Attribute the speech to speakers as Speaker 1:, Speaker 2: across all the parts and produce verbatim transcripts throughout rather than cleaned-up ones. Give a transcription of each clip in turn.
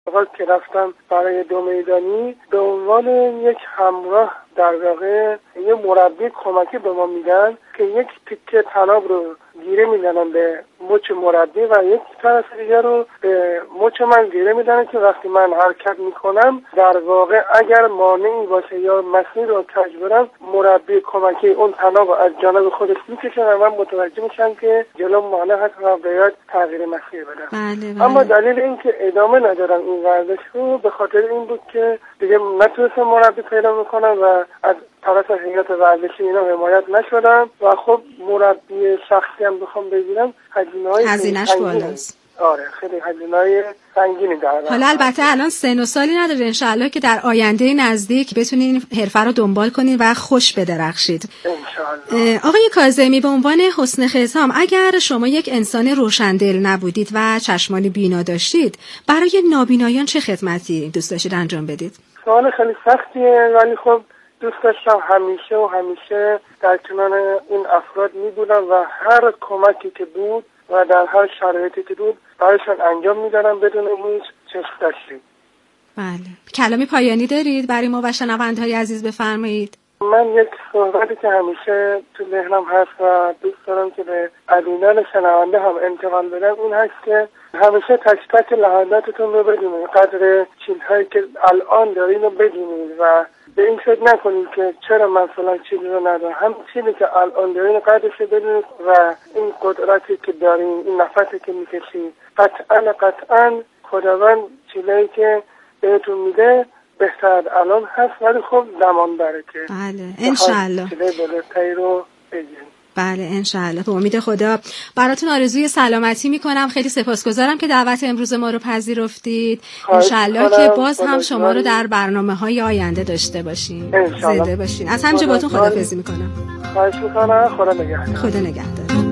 Speaker 1: وقتی که رفتم برای دو میدانی به عنوان یک همراه در واقع یه مربی کمکی به ما میدن که یک تیکه طناب رو گیره میدنن به مچ مربی و یک طرف دیگر رو به مچ من گیره میدن که وقتی من حرکت میکنم در واقع اگر مانعی باشه یا مسیر رو کج برم مربی کمکی اون طناب رو از جانب خودش میکشن و من متوجه میشم که جلو مانع هست و باید تغییر مسیر بدم.
Speaker 2: بله بله.
Speaker 1: اما دلیل این که ادامه ندارم این ورزش رو به خاطر این بود که دیگه نتونستم مربی پیدا میکنم و از طرف هیئت ورزشی اینا حمایت نشدم و خب مربی شخصی هم بخوام بگیرم هزینه‌های
Speaker 2: هزینه‌اش بالاست.
Speaker 1: آره خیلی هزینه‌های سنگینی داره.
Speaker 2: حالا البته الان سن و سالی نداره، انشالله که در آینده نزدیک بتونین حرفه رو دنبال کنین و خوش بدرخشید انشالله. آقای کاظمی، به عنوان حسن ختام، اگر شما یک انسان روشندل نبودید و چشمانی بینا داشتید، برای نابینایان چه خدمتی دوست داشتید انجام بدید؟
Speaker 1: سوال خیلی سختیه ولی خب دوست داشتم همیشه و همیشه در کنار این افراد میبودم و هر کمکی که بود و در هر شرایطی که بود برایشان انجام میدادم بدون هیچ چشم‌داشتی.
Speaker 2: بله. کلامی پایانی دارید برای ما و شنونده‌های عزیز بفرمایید.
Speaker 1: من یک صحبتی که همیشه تو ذهنم هست و دوست دارم که به عزیزان شنونده هم انتقال بدم این هست که همیشه تک تک لحظاتتون رو بدونید، قدر چیزهایی که الان دارین رو بدونید و به این فکر نکنید که چرا من فلان چیزی رو ندارم. هم چیزی که الان دارین قدرش رو بدونید و این قدرتی که دارین، این نفسی که میکشید، قطعا قطعا خداوند چیزایی که بهتون میده بهتر الان هست ولی خب زمان داره که
Speaker 2: بله انشالله
Speaker 1: چیزای بالاتری رو بگیرید.
Speaker 2: بله انشالله. به امید خدا براتون آرزوی سلامتی میکنم. خیلی سپاسگزارم که دعوت امروز ما رو پذیرفتید. انشالله که باز هم شما رو در برنامه‌های آینده داشته باشیم. زنده باشین. از همینجا باتون خداحافظی میکنم.
Speaker 1: خواهش میکنم. خدا نگهدار.
Speaker 2: خدا نگهدار.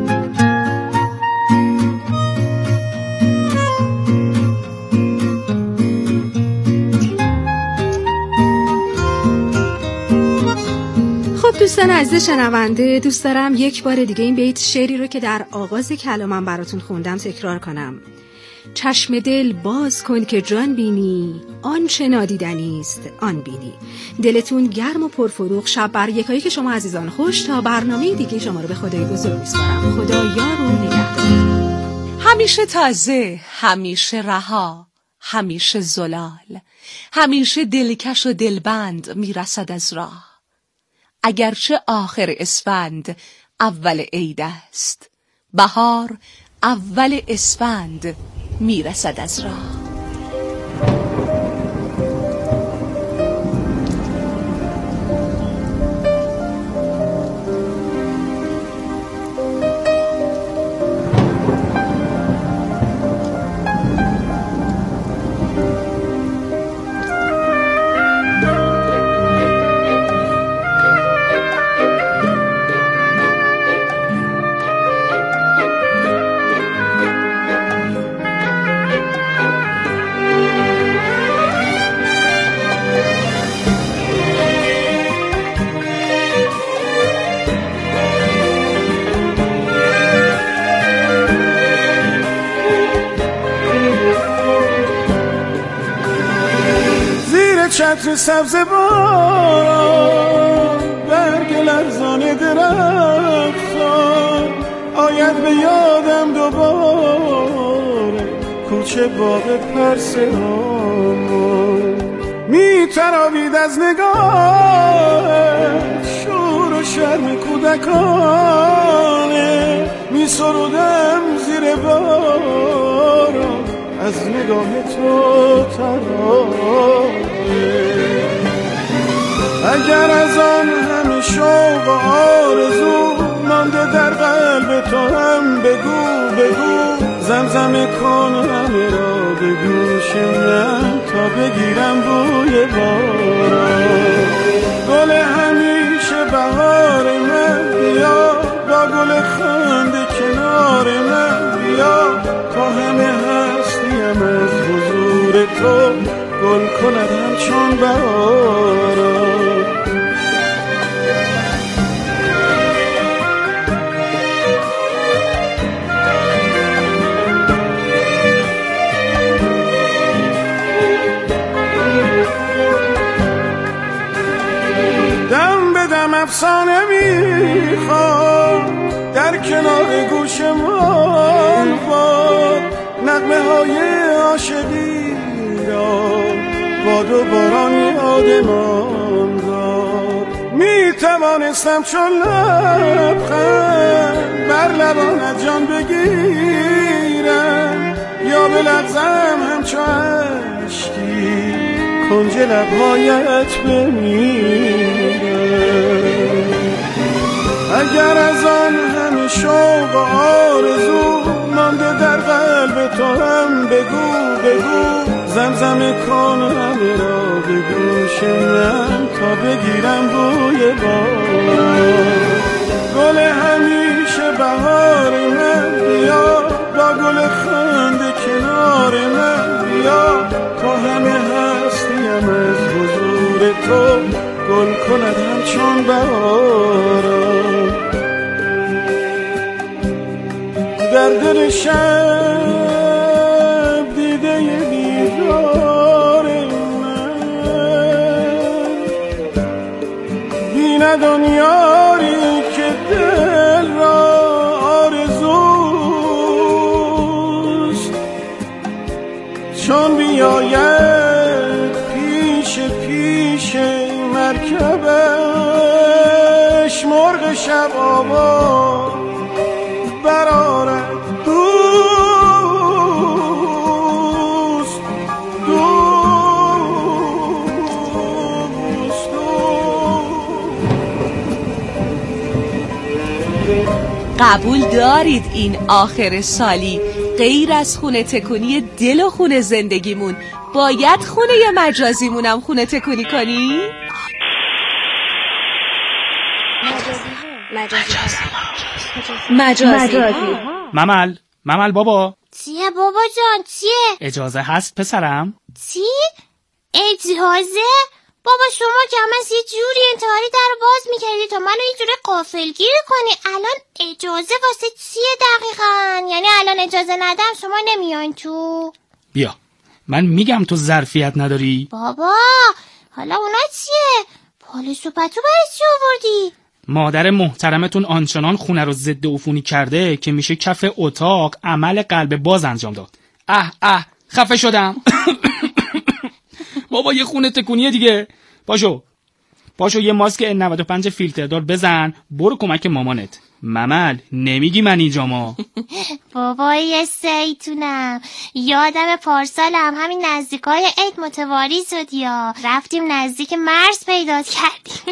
Speaker 2: دوستان عزیز شنونده، دوست دارم یک بار دیگه این بیت شعری رو که در آغاز کلامم براتون خوندم تکرار کنم. چشم دل باز کن که جان بینی، آن چه نادیدنی است آن بینی. دلتون گرم و پرفروغ شب بر یکایی که شما عزیزان خوش. تا برنامه دیگه شما رو به خدای بزرگ میسپارم. خدا یار و نگهدار.
Speaker 3: همیشه تازه، همیشه رها، همیشه زلال، همیشه دلکش و دلبند میرسد از راه. اگرچه آخر اسفند اول عید است، بهار اول اسفند میرسد از راه.
Speaker 4: چتر سبز باران برگ لرزان درختان آید به یادم دوباره کوچه باغ پرسهان می تراوید از نگاه شور و شرم کودکانه می سرودم زیر باران از نگاه تو ترانه. اگر از آن همه شوق و آرزو مانده در قلب تو هم بگو بگو زمزمه کن همه را به گوش من تا بگیرم بوی باران. گل همیشه بهار من بیا با گل خنده کنار من بیا تا همه هستیم از حضور تو گل کند همچون بهاران. افسانه میخوام در کنار گوش من باد، نغمه های عاشقی را باد و باران یادمان داد. می توانستم چون لبخند بر لبانت جان بگیرم، یا به لغزم همچو عشقی کنج لبهایت بمیرم. اگر از آن همه شوق و آرزو مانده در قلب تو هم بگو بگو، زمزمه کن همه را به گوش من تا بگیرم بوی باران. گل همیشه بهار من بیا، با گل خنده کنار من بیا، تا همه هستیم از حضور تو گل کند همچون بهاران. در دل شب دیده بیدار من بیند آن یاری که دل را آرزوست، چون بیاید پیش پیش مرکبش مرغ شب آواز برآرد دوست دوست
Speaker 3: قبول دارید این آخر سالی غیر از خونه تکونی دل و خونه زندگیمون باید خونه مجازیمونم خونه تکونی کنی؟ مجازی مجازی
Speaker 5: ممل ممل بابا.
Speaker 6: چیه بابا جان چیه؟
Speaker 5: اجازه هست پسرم؟
Speaker 6: چی؟ اجازه؟ بابا شما که همه یه جوری انتحاری در باز میکردی تا منو یه جوری غافلگیر کنی، الان اجازه واسه چیه دقیقاً؟ یعنی الان اجازه ندم شما نمیان تو؟
Speaker 5: بیا من میگم تو ظرفیت نداری.
Speaker 6: بابا حالا اونا چیه؟ پالش و پتو برای چی آوردی؟
Speaker 5: مادر محترمتون آنچنان خونه رو ضد عفونی کرده که میشه کف اتاق عمل قلب باز انجام داد. اه اه خفه شدم. بابا یه خونه تکونیه دیگه. پاشو پاشو یه ماسک ان نود و پنج فیلتردار بزن برو کمک مامانت. ممل نمیگی من اینجاما؟
Speaker 6: بابا یه سیتونم یادم پارسالم همین نزدیکای عید متواری شد یا رفتیم نزدیک مرز پیدا کردیم.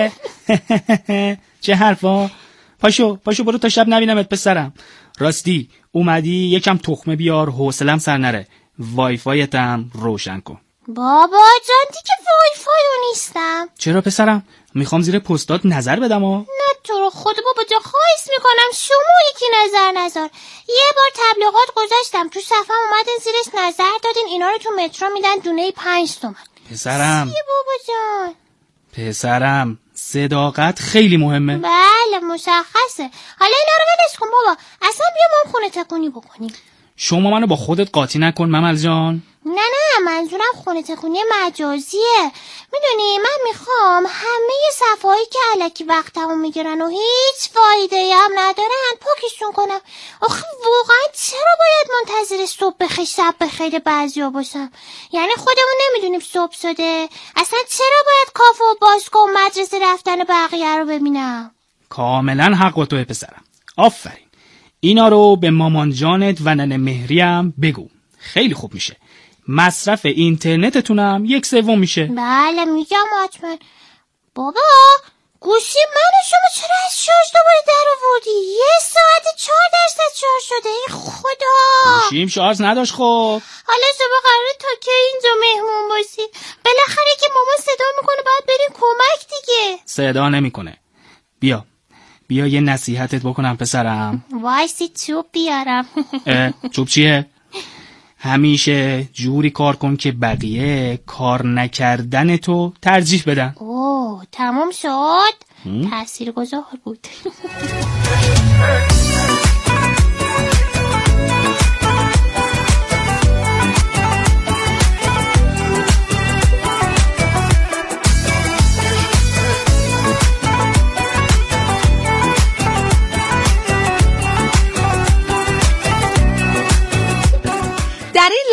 Speaker 5: چه حرفا. پاشو پاشو برو تا شب نبینمت پسرم. راستی اومدی یکم تخمه بیار حوصلم سر نره. وای فایتم روشن کن.
Speaker 6: بابا جان دیگه وای فایو نیستم.
Speaker 5: چرا پسرم؟ میخوام زیر پستات نظر بدم ها.
Speaker 6: نه تو رو خود بابا جا خواهیست میکنم شما یکی نظر نظر. یه بار تبلیغات گذاشتم تو صفحه اومدین زیرش نظر دادین اینا رو تو مترو میدن دونه پنج تومن.
Speaker 5: پسرم
Speaker 6: چیه بابا جان؟
Speaker 5: پسرم صداقت خیلی مهمه.
Speaker 6: بله مشخصه. حالا اینا رو ولش کن بابا، اصلا بیا ما خونه تکونی بکنیم.
Speaker 5: شما منو با خودت قاطی نکن ممل جان.
Speaker 6: نه نه منظورم خونه تکونی مجازیه. میدونی من میخوام همه صفحه‌ای که الکی وقتمو میگیرن و هیچ فایده‌ای هم ندارن پاکشون کنم. آخه واقعا چرا باید منتظر صبح بخیر شب بخیر بعضیا باشم؟ یعنی خودمون نمیدونیم صبح شده؟ اصلا چرا باید کافه و باشگاه و مدرسه رفتن بقیه رو ببینم؟
Speaker 5: کاملا حق توه پسرم. آفرین. اینا رو به مامان جانت و ننه مهریم بگو. خیلی خوب میشه. مصرف اینترنتتونم یک سوم میشه.
Speaker 6: بله میگم حتما. بابا گوشی من و شما چرا از شارژ دوباره در آوردی؟ یه ساعت چهار درصد شارژ شده. ای خدا
Speaker 5: گوشیم شارژ نداشت. خب
Speaker 6: حالا شما قراره تا که اینجا مهمون باشی؟ بالاخره که مامان صدا میکنه باید بریم کمک دیگه.
Speaker 5: صدا نمیکنه. بیا بیا یه نصیحتت بکنم پسرم.
Speaker 6: وایسی چوب بیارم.
Speaker 5: چوب چیه؟ همیشه جوری کار کن که بقیه کار نکردن تو ترجیح بدن.
Speaker 6: اوه تمام شد. تاثیرگذار بود.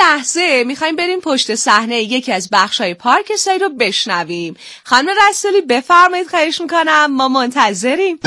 Speaker 3: لحظه میخوایم بریم پشت صحنه یکی از بخشای پارک سایی رو بشنویم. خانم رسولی بفرمایید، خواهش میکنم، ما منتظریم.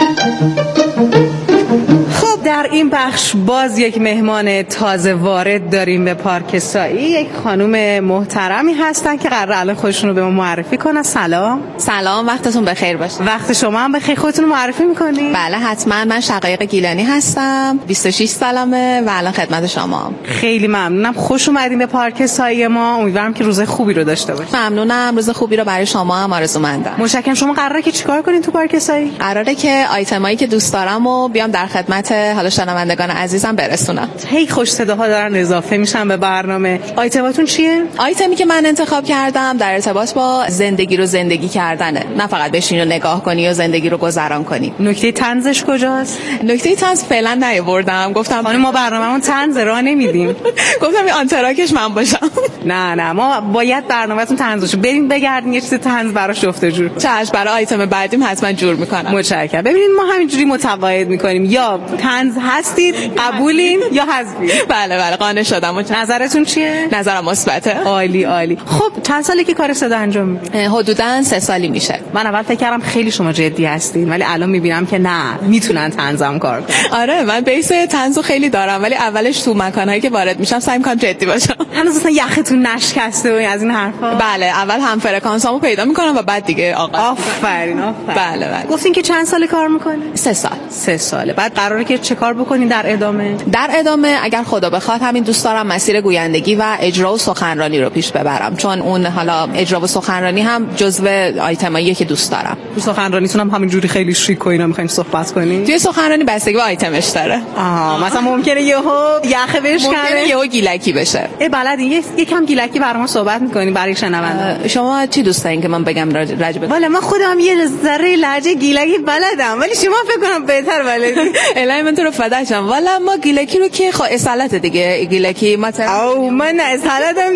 Speaker 7: خب در این بخش باز یک مهمان تازه وارد داریم به پارک سایی. یک خانم محترمی هستن که قراره الان خودشون رو به ما معرفی کنن. سلام.
Speaker 8: سلام، وقتتون بخیر باشه.
Speaker 7: وقت شما هم بخیر. خودتون رو معرفی میکنید؟
Speaker 8: بله حتما. من شقایق گیلانی هستم، بیست و شش سالمه و الان خدمت شما.
Speaker 7: خیلی ممنونم، خوش اومدین به پارک سایی ما. امیدوارم که روز خوبی رو داشته باشید.
Speaker 8: ممنونم، روز خوبی رو برای شما هم آرزومندم.
Speaker 7: متشکرم. شما قراره که چیکار کنین تو پارک سایی؟
Speaker 8: قراره که آیتمایی که دوست دارم و بیام در خدمت حالا شنوندگان عزیزم برسونم.
Speaker 7: هی خوش صداها دارن اضافه میشن به برنامه. آیتماتون چیه؟
Speaker 8: آیتمی که من انتخاب کردم در ارتباط با زندگی رو زندگی کردنه، نه فقط بشین و نگاه کنی و زندگی رو گذران کنی.
Speaker 7: نکته طنزش کجاست؟
Speaker 8: نکته طنز فعلا نیاوردم. گفتم
Speaker 7: خانم ما برنامه‌مون طنز راه نمیدیم.
Speaker 8: گفتم این آنتراکش من باشم.
Speaker 7: نه نه، ما باید برنامه‌تون طنز باشه. بریم بگردین یه چیز طنز براش جفت جور.
Speaker 8: چش، برای آیتم بعدیم حتما جور میکنم.
Speaker 7: متشکرم. ببینید ما همینجوری متقاعد میکنیم، یا طنز هستید قبولین یا حذفین.
Speaker 8: بله بله قانع شدم.
Speaker 7: نظرتون چیه؟
Speaker 8: نظرم مثبته.
Speaker 7: عالی عالی. خب چند ساله که کار صدا انجام میدید؟
Speaker 8: حدوداً سه سالی میشه.
Speaker 7: من اول فکر کردم خیلی شما جدی هستین، ولی الان میبینم که نه، میتونن طنزم کار کنن.
Speaker 8: آره من بیس طنزو خیلی دارم، ولی اولش تو مکانایی که وارد میشم سعی میکنم جدی باشم.
Speaker 7: هنوز اصلا یختون نشکسته و از این حرفا؟
Speaker 8: بله، اول هم فرکانسامو پیدا میکنم و بعد دیگه آغاز.
Speaker 7: آفرین آفرین.
Speaker 8: بله بله.
Speaker 7: گفتین که چند سال کار میکنه؟
Speaker 8: سه سال.
Speaker 7: سه ساله. بعد قراره که چه کار بکنین در ادامه؟
Speaker 8: در ادامه اگر خدا بخواد همین دوست دارم مسیر گویندگی و اجرا و سخنرانی رو پیش ببرم، چون اون حالا اجرا و سخنرانی هم جزو آیتماییه که دوست دارم.
Speaker 7: تو سخنرانیتون هم همینجوری خیلی شیک و اینا میخواین صحبت کنین؟
Speaker 8: توی سخنرانی بستگی به آیتمش داره.
Speaker 7: آها، مثلا ممکنه یهو یخه بهش کنه،
Speaker 8: ممکنه یهو گیلکی بشه.
Speaker 7: ای بلدین یکم گیلکی برام صحبت میکنین برای شنونده.
Speaker 8: شما چی دوست دارین که من بگم راجب؟
Speaker 7: والا من خودم یه ذره لهجه گیلکی بلدم، ولی شما فکر کنم بهتر بلدی.
Speaker 8: الهی من تو رو فدا شم. والا ما گیلکی رو که خو اصالت دیگه گیلکی ما تر
Speaker 7: او من اصالتم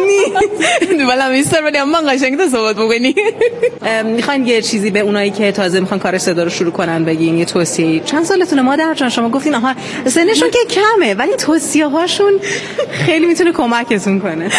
Speaker 7: نی.
Speaker 8: والا میستر ولی من قشنگ تو صحبت بکنی.
Speaker 7: میخواین یه چیزی به اونایی که تازه میخوان کار صدا رو شروع کنن بگین؟ یه توصیه؟ چند سالتونه مادر جان؟ شما گفتین آها سنشون که کمه، ولی توصیه هاشون خیلی میتونه کمکتون کنه.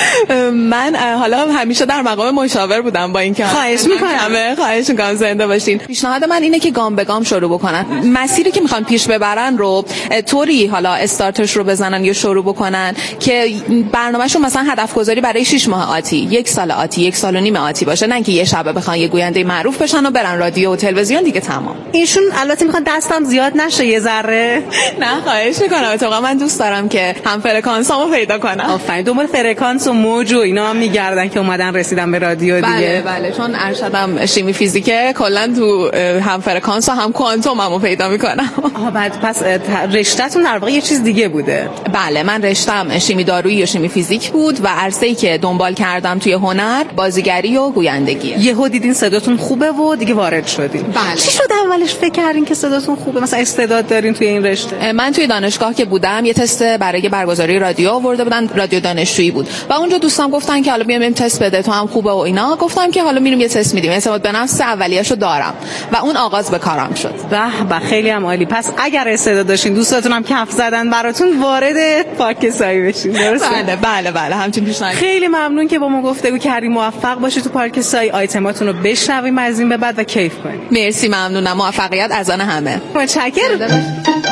Speaker 8: من حالا همیشه در مقام مشاور بودم، با اینکه
Speaker 7: خواهش میکنم
Speaker 8: خواهش میکنم زنده باشین. پیشنهاد من اینه که گام به گام شروع بکنن، مسیری که میخوان پیش ببرن رو طوری حالا استارتش رو بزنن یا شروع بکنن که برنامه‌شون مثلا هدف گذاری برای شش ماه آتی، یک سال آتی، یک سال و نیم آتی باشه، نه اینکه یه شب بخوان یه گوینده معروف بشن و برن رادیو و تلویزیون دیگه تمام.
Speaker 7: ایشون البته میخوان دستم زیاد نشه یه ذره.
Speaker 8: نه خواهش میکنم، اتفاقا من دوست دارم که هم فرکانسامو پیدا کنم.
Speaker 7: آفرین. دنبال فرکانس و موج و اینا هم میگردن که اومدن رسیدن به رادیو دیگه.
Speaker 8: بله بله، چون ارشدم شیمی فیزیکه، کلا تو هم فرکانس و هم کوانتوم همو پیدا میکنم.
Speaker 7: آها بعد پس رشته‌تون در واقع یه چیز دیگه بوده؟
Speaker 8: بله من رشته‌ام شیمی دارویی و شیمی فیزیک بود و عرصه‌ای که دنبال کردم توی هنر بازیگری و گویندگیه.
Speaker 7: یهو دیدین صداتون خوبه و دیگه وارد شدین.
Speaker 8: بله.
Speaker 7: چی شد اولش فکر کردین که صداتون خوبه، مثلا استعداد دارین توی این رشته؟
Speaker 8: من توی دانشگاه که بودم یه تست برای برگزاری رادیو آورده بودن، رادیو دانشجویی بود و اونجا دوستام گفتن که حالا بیام بریم تست بده، تو هم خوبه و اینا. گفتم که حالا میریم یه تست میدیم. اعتماد به نفس اولیه‌شو دارم و اون آغاز به کارم شد.
Speaker 7: به به، خیلی هم عالی. پس اگر استعداد داشتین، دوستاتون هم کف زدن براتون، وارد پارک سایی بشین. درسته؟
Speaker 8: بله بله بله، همچین پیشنهاد.
Speaker 7: خیلی ممنون که با ما گفتگو کردیم. موفق باشید تو پارک سایی. آیتماتون رو بشنویم از این به بعد و کیف کنیم.
Speaker 8: مرسی، ممنونم. موفقیت از آن همه.
Speaker 7: متشکرم.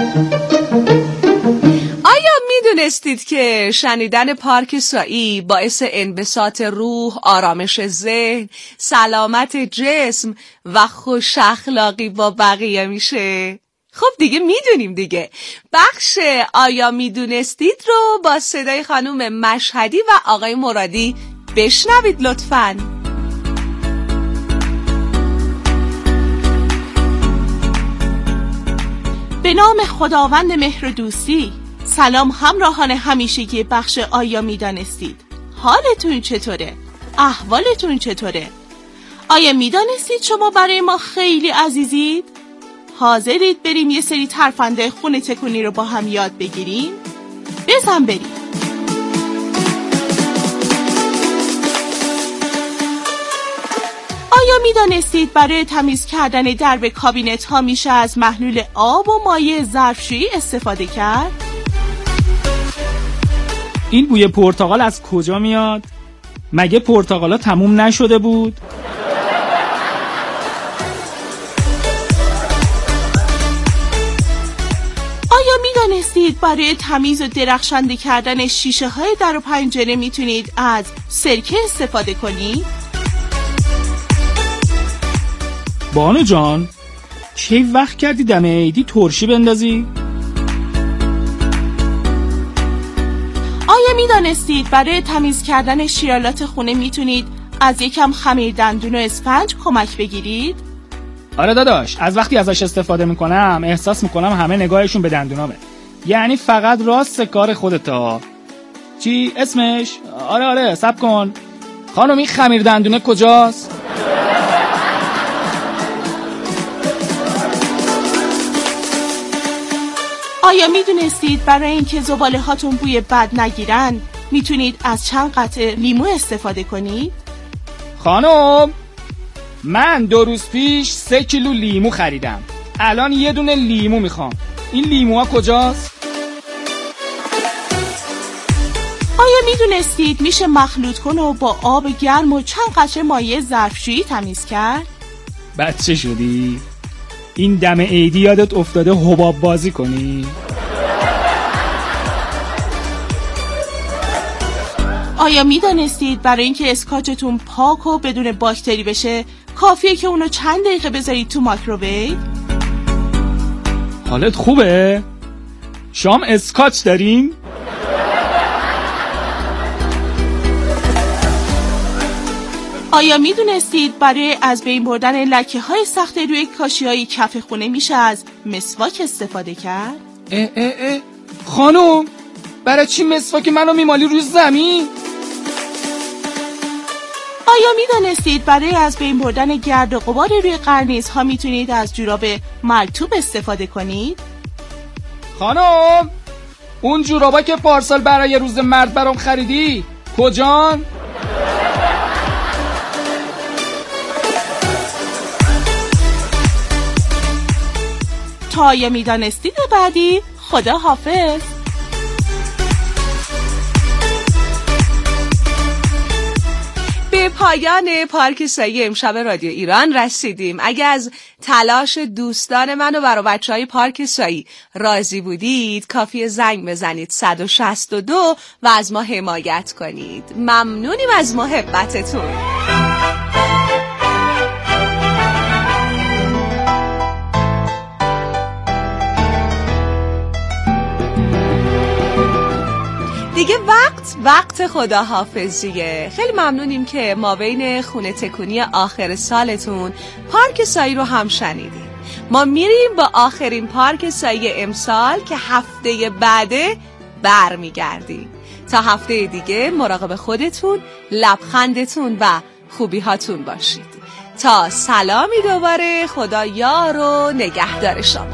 Speaker 3: آیا میدونستید که شنیدن پارک سایی باعث انبساط روح، آرامش ذهن، سلامت جسم و خوش اخلاقی با بقیه میشه؟ خب دیگه میدونیم دیگه. بخش آیا میدونستید رو با صدای خانم مشهدی و آقای مرادی بشنوید لطفاً.
Speaker 9: به نام خداوند مهر و دوستی. سلام همراهان همیشگی بخش آیا میدانستید؟ حالتون چطوره؟ احوالتون چطوره؟ آیا میدانستید شما برای ما خیلی عزیزید؟ حاضرید بریم یه سری ترفنده خونه تکونی رو با هم یاد بگیریم؟ بزن بریم. آیا میدانستید برای تمیز کردن درب کابینت ها میشه از محلول آب و مایع ظرفشویی استفاده کرد؟
Speaker 5: این بوی پرتقال از کجا میاد؟ مگه پرتقالا تموم نشده بود؟
Speaker 9: آیا میدانستید برای تمیز و درخشنده کردن شیشه های در و پنجره میتونید از سرکه استفاده کنید؟
Speaker 5: بانو جان، چه وقت کردی دم عیدی ترشی بندازی؟
Speaker 9: آیا میدانستید برای تمیز کردن شیالات خونه میتونید از یکم خمیر دندون و اسفنج کمک بگیرید؟
Speaker 5: آره داداش، از وقتی ازش استفاده میکنم احساس میکنم همه نگاهشون به دندونامه. یعنی فقط راست کار خودتا. چی اسمش؟ آره آره صبر کن خانم، این خمیر دندونه کجاست؟
Speaker 9: آیا میدونستید برای اینکه زباله هاتون بوی بد نگیرن میتونید از چند قطعه لیمو استفاده کنید؟
Speaker 5: خانم، من دو روز پیش سه کیلو لیمو خریدم. الان یه دونه لیمو میخوام. این لیموها کجاست؟
Speaker 9: آیا میدونستید میشه مخلوط کن و با آب گرم و چند قطره مایع ظرفشویی تمیز کرد؟
Speaker 5: بچه شدی؟ این دم عیدی یادت افتاده حباب بازی کنی؟
Speaker 9: آیا میدانستید برای اینکه اسکاچتون پاک و بدون باکتری بشه کافیه که اونو چند دقیقه بذارید تو مایکروویو؟
Speaker 5: حالت خوبه؟ شام اسکاچ دارین؟
Speaker 9: آیا میدونستید برای از بین بردن لکه های سخت روی کاشی های کف خونه میشه از مسواک استفاده کرد؟
Speaker 5: اه اه اه خانم، برای چی مسواک منو میمالی روی زمین؟
Speaker 9: آیا میدانستید برای از بین بردن گرد و غبار روی قرنیز ها میتونید از جوراب مرطوب استفاده کنید؟
Speaker 5: خانم، اون جورابا که پارسال برای روز مرد برام خریدی کجان؟
Speaker 9: تا آیا میدانستید بعدی؟ خدا حافظ.
Speaker 3: به پایان پارک سایی امشب رادیو ایران رسیدیم. اگه از تلاش دوستان من و برای بچه های پارک سایی راضی بودید کافیه زنگ بزنید صد و شصت و دو و از ما حمایت کنید. ممنونیم از محبتتون. دیگه وقت وقت خداحافظیه. خیلی ممنونیم که ما بین خونه تکونی آخر سالتون پارک سایی رو هم شنیدیم. ما میریم با آخرین پارک سایی امسال که هفته بعده برمیگردیم. تا هفته دیگه مراقب خودتون، لبخندتون و خوبی هاتون باشید. تا سلامی دوباره، خدا یار و نگهدار شما.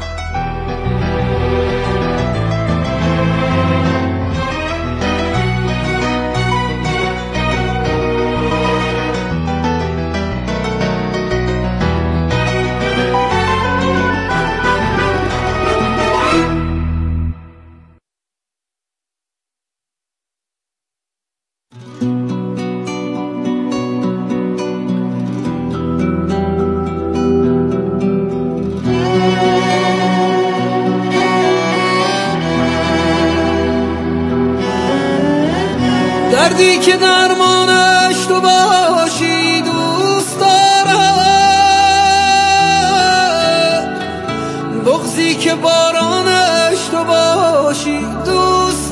Speaker 10: دردی که درمانش تو باشی دوست دارم، بغضی که بارانش تو باشی دوست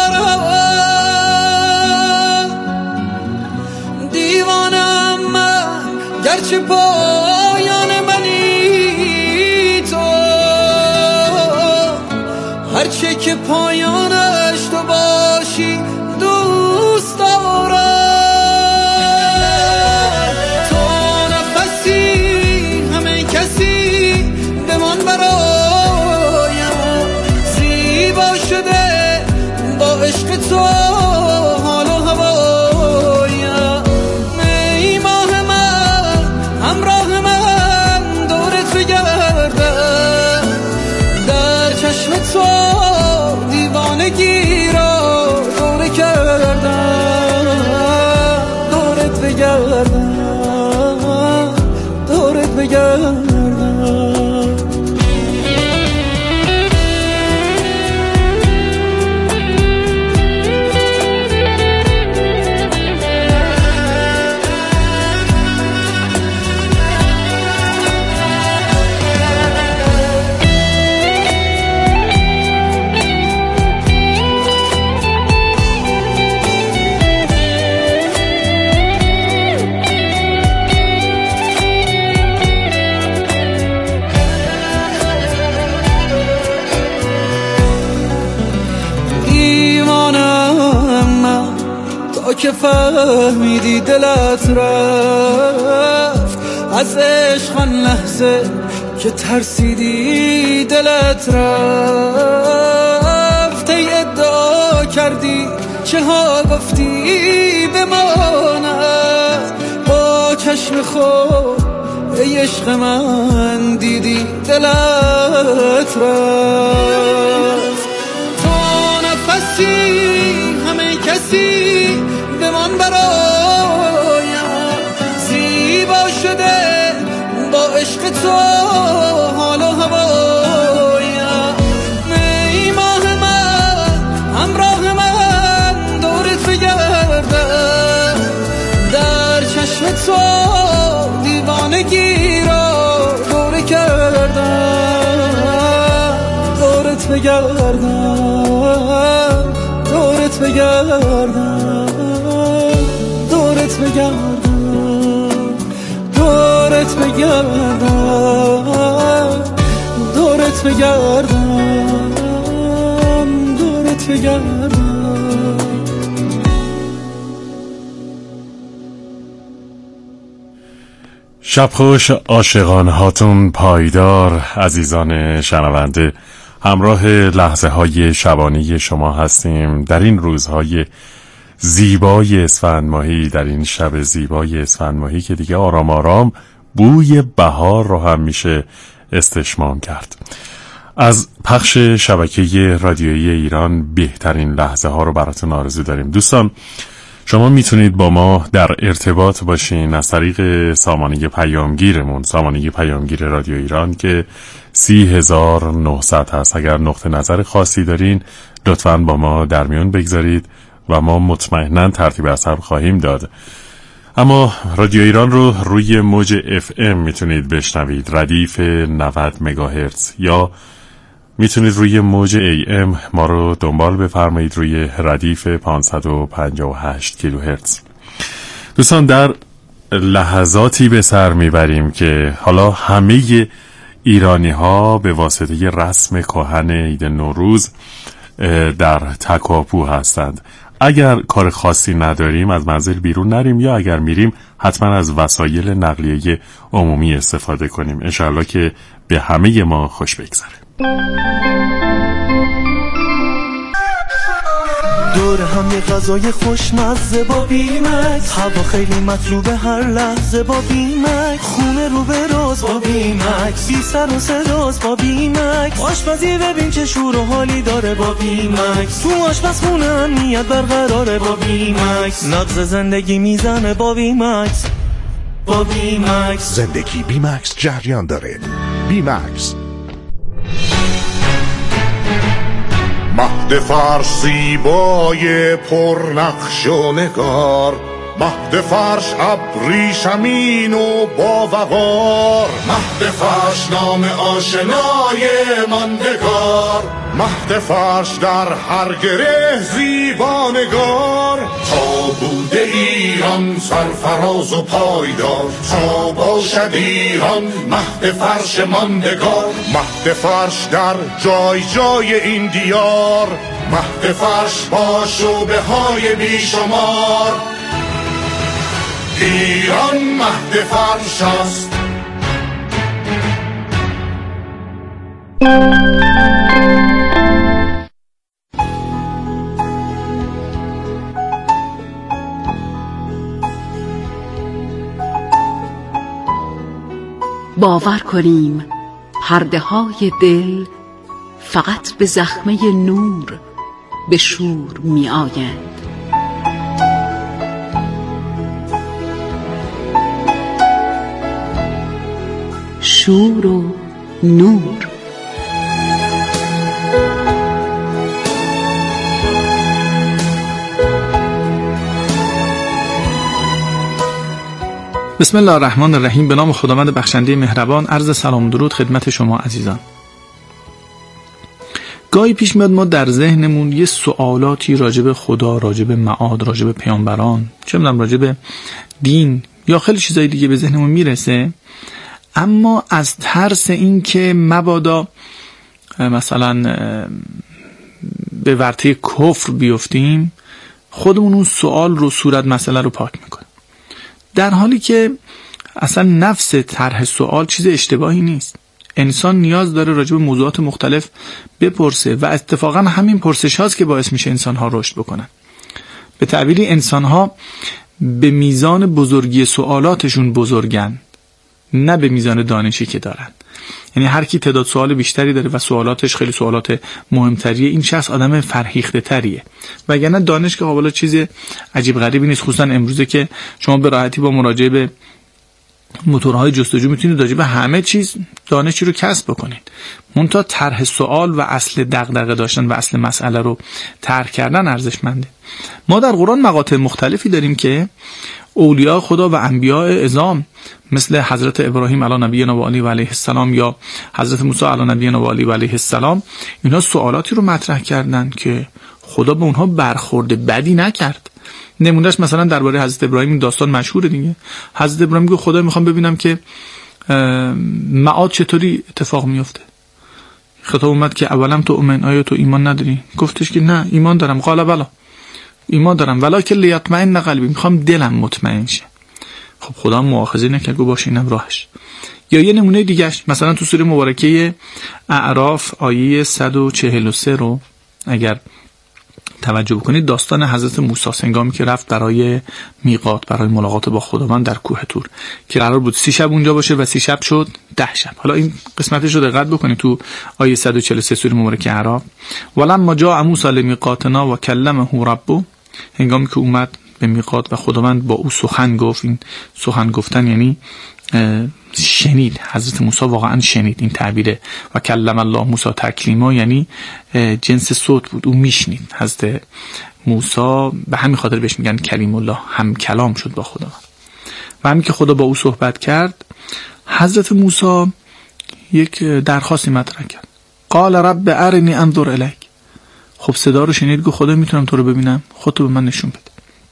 Speaker 10: دارم. دیوانم من گرچه پایان منی تو، هرچه که پایانش تو باشی دوست دارم. تو نفسی همه کسی بمان برایم، زیبا شده با عشق تو حال و هوایم. ای ماه من همراه من دور تو گردم، در چشم تو دیوانه بگردم. که فهمیدی دلت رفت از عشق، آن لحظه که ترسیدی دلت رفت. ای ادعا کردی چه ها گفتی بماند، با چشم خود ای عشق من دیدی دلت رفت. تو نفسی همه کسی بمان برایم، زیبا شده با عشق تو حال و هوایم. ای ماه من همراه من دورت بگردم، در چشم تو دیوانگی را دوره کردم. دورت بگردم، دورت بگردم، دورت بگردم، دورت بگردم، دورت بگردم، دورت بگردم.
Speaker 11: شب خوش عاشقان هاتون پایدار. عزیزان شنونده، همراه لحظه های شبانه شما هستیم در این روزهای زیبای اسفند ماهی، در این شب زیبای اسفند ماهی که دیگه آرام آرام بوی بهار رو هم میشه استشمام کرد. از پخش شبکه رادیویی ایران بهترین لحظه ها رو براتون آرزو داریم. دوستان، شما میتونید با ما در ارتباط باشین از طریق سامانه پیامگیرمون، سامانه پیامگیر رادیو ایران که سی هزار و نهصد هست. اگر نقطه نظر خاصی دارین لطفاً با ما در میون بگذارید و ما مطمئناً ترتیب اثر خواهیم داد. اما رادیو ایران رو روی موج اف ام میتونید بشنوید، ردیف نود مگاهرتز، یا میتونید روی موج ای ام ما رو دنبال بفرمایید روی ردیف پانصد و پنجاه و هشت کیلوهرتز. دوستان، در لحظاتی به سر میبریم که حالا همه ایرانی ها به واسطه رسم کهن عید نوروز در تکاپو هستند. اگر کار خاصی نداریم از منزل بیرون نریم، یا اگر میریم حتما از وسایل نقلیه عمومی استفاده کنیم. انشاءالله که به همه ما خوش بگذره.
Speaker 12: دور هم یه غذای خوشمزه با بیمکس، هوا خیلی مطلوبه هر لحظه با بیمکس، خونه رو به راز با بیمکس، بی سر و صداست با بیمکس، آشپزی ببین چه شور و حالی داره با بیمکس، تو آشپزخونه امنیت برقراره با بیمکس، نبض زندگی میزنه با بیمکس، با بیمکس،
Speaker 13: زندگی بیمکس جریان داره. بیمکس مهد فرش زیبای پرنقش و نگار، مهد فرش ابریشمین و با وقار، مهد فرش نام آشنای ماندگار، مهد فرش در هر گره زیبانگار، تا بوده ایران سرفراز و پایدار، تا باشد ایران مهد فرش ماندگار، مهد فرش در جای جای این دیار، مهد فرش با شعبه های بیشمار، ایران مهد فرش است.
Speaker 14: باور کنیم پرده های دل فقط به زخمه نور به شور می آیند. شور و نور.
Speaker 15: بسم الله الرحمن الرحیم. به نام خداوند بخشنده مهربان. عرض سلام درود خدمت شما عزیزان. گاهی پیش میاد ما در ذهنمون یه سوالاتی راجب خدا، راجب معاد، راجب پیامبران، چه میدونم راجب دین یا خیلی چیزای دیگه به ذهنمون میرسه، اما از ترس این که مبادا مثلا به ورطه کفر بیفتیم خودمون اون سوال رو، صورت مسئله رو پاک میکنیم، در حالی که اصلا نفس طرح سوال چیز اشتباهی نیست. انسان نیاز داره راجع به موضوعات مختلف بپرسه و اتفاقا همین پرسش هاست که باعث میشه انسان ها رشد بکنن. به تعبیری انسان ها به میزان بزرگی سوالاتشون بزرگن، نه به میزان دانشی که دارن. یعنی هر کی تعداد سوال بیشتری داره و سوالاتش خیلی سوالات مهمتریه، این شخص آدم فرهیخته تریه. وگرنه دانش که قابل چیز عجیب غریبی نیست، خصوصا امروزه که شما به راحتی با مراجعه به موتورهای جستجو میتونید راجع به همه چیز دانشی رو کسب بکنید. منتها طرح سوال و اصل دغدغه داشتن و اصل مسئله رو طرح کردن ارزشمنده. ما در قرآن مقاطع مختلفی داریم که اولیاء خدا و انبیاء عظام مثل حضرت ابراهیم علی نبینا و علیه و علیه السلام یا حضرت موسی علی نبینا و علیه و علیه السلام، اینا سوالاتی رو مطرح کردن که خدا به اونها برخورد بدی نکرد. نمونهش مثلا درباره حضرت ابراهیم این داستان مشهوره دیگه. حضرت ابراهیم گفت خدا میخوام ببینم که معاد چطوری اتفاق میفته. خطاب اومد که اولم تو اومن، آیا تو ایمان نداری؟ گفتش که نه ایمان دارم. قال بلا، ایمان دارم، ولکن لیطمئن قلبی، میخوام دلم مطمئن شه. خب خدا مؤاخذه نکرد، گفت باشه اینم راهش. یا یه نمونه دیگهش مثلا تو سوره مبارکه اعراف آیه صد و چهل و سه رو اگر توجه بکنید، داستان حضرت موسی هنگامی که رفت برای میقات، برای ملاقات با خداوند در کوه طور که قرار بود سی شب اونجا باشه و سی شب شد ده شب. حالا این قسمتش رو دقت بکنید تو آیه صد و چهل و سه سوره مبارکه اعراف. ولما جاء موسی لمیقاتنا و کلمه ربه، هنگامی که اومد به میقات و خداوند با او سخن گفت. این سخن گفتن یعنی شنید، حضرت موسی واقعا شنید. این تعبیره و کلم الله موسی تکلیما، یعنی جنس صوت بود، او میشنید. حضرت موسی به همین خاطر بهش میگن کلیم الله، هم کلام شد با خدا. و همین که خدا با او صحبت کرد، حضرت موسی یک درخواستی مطرح کرد. قال رب ارنی انظر الیک. خب صدا رو شنید، گفت خدا میتونم تو رو ببینم، خودتو به من نشون بده.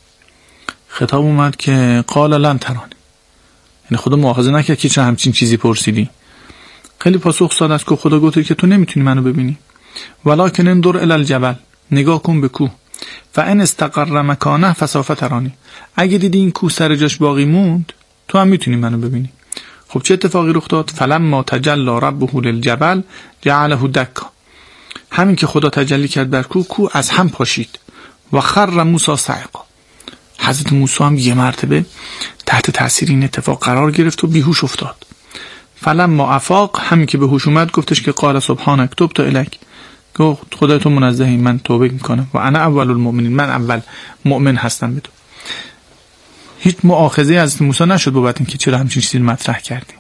Speaker 15: خطاب اومد که قال لن ترانی، یعنی خدا مؤاخذه نکرد که چه همچین چیزی پرسیدی. خیلی پاسخ ساده است که خدا گفت که تو نمیتونی منو ببینی، ولکن انظر الی الجبل، نگاه کن به کوه، فان استقر مکانه فسوف ترانی، اگه دیدی این کوه سر جاش باقی موند تو هم میتونی منو ببینی. خب چه اتفاقی رخ داد؟ فلما تجلی ربه للجبل جعله دکا، همین که خدا تجلی کرد بر کوه، کوه از هم پاشید و خر موسی صعقا. حضرت موسی هم یه مرتبه تحت تاثیر این اتفاق قرار گرفت و بیهوش افتاد. فلما افاق، همین که به هوش اومد گفتش که قال سبحانک تبت الیک، گفت خدای تو منزهی، من توبه میکنم و انا اول المؤمنین، من اول مؤمن هستم به تو. هیچ مؤاخذه از موسی نشد بابت اینکه چرا همچین چیزی مطرح کردی.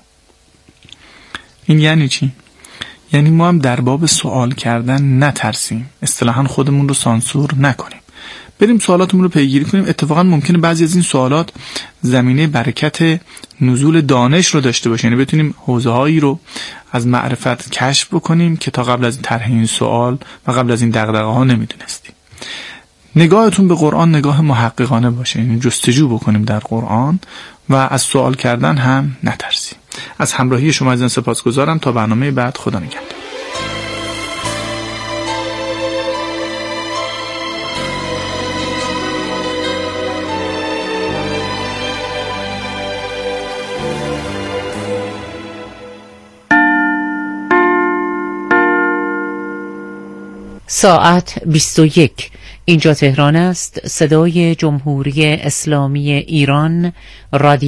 Speaker 15: این یعنی چی؟ یعنی ما هم در باب سوال کردن نترسیم، اصطلاحاً خودمون رو سانسور نکنیم، بریم سوالاتمون رو پیگیری کنیم. اتفاقا ممکنه بعضی از این سوالات زمینه برکت نزول دانش رو داشته باشه، یعنی بتونیم حوزه‌هایی رو از معرفت کشف بکنیم که تا قبل از این طرح این سوال و قبل از این دغدغه‌ها نمیدونستیم. نگاهتون به قرآن نگاه محققانه باشه، یعنی جستجو بکنیم در قرآن و از سوال کردن هم نترسیم. از همراهی شما عزیزان سپاسگزارم. تا برنامه بعد، خدا نگهدار.
Speaker 16: ساعت بیست و یک. اینجا تهران است. صدای جمهوری اسلامی ایران، رادیو